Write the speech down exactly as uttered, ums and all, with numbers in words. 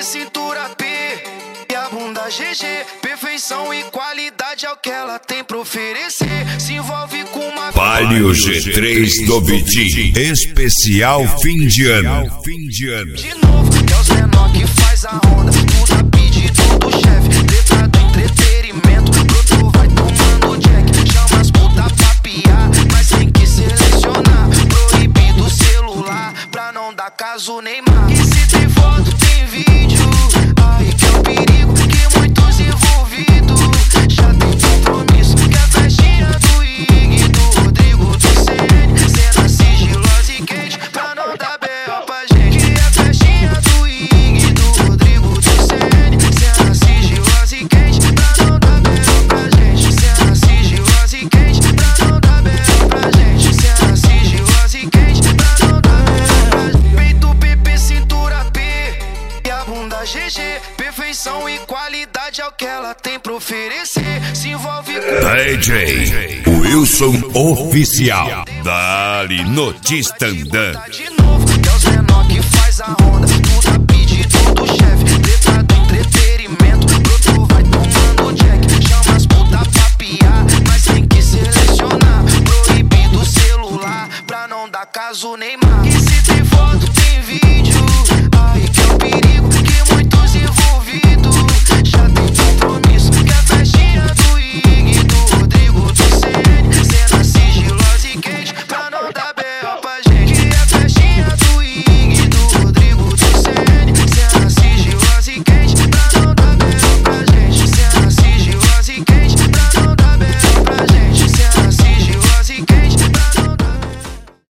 cintura P e a bunda G G. Perfeição e qualidade é o que ela tem pra oferecer. Se envolve com uma Palio G três do Vitinho, especial fim de ano. Fim de ano. De novo, que é os menor que faz a onda. Tudo a pedido do chefe, letra do entretenimento. Broto vai tomando jack, chama as puta pra piar, mas tem que selecionar. Proibido o celular pra não dar caso Neymar. E se tem foto, tem vídeo, aí que é o perigo, que muitos envolvidos já tem compromisso. Que a festinha do Ig, do Rodrigo, do C N, cena sigilosa e quente pra não dar B O pra gente. Que a festinha do Ig, do Rodrigo, do C N, cena sigilosa e quente pra não dar B O pra gente. Cena sigilosa e quente pra não dar B O pra gente. Cena sigilosa e quente pra não dar B O pra gente. Peito P P, cintura P e a bunda G G. Perfeição e qualidade é o que ela tem pra oferecer. Se envolve com D J Wilson Oficial. Dali no Tistandã. de novo, que é os menor que faz a onda. Tudo a pedido do chefe, letra do entretenimento. Broto vai tomando jack, chama as puta pra piar, mas tem que selecionar. Proibido o celular pra não dar caso Neymar. E se tem foto,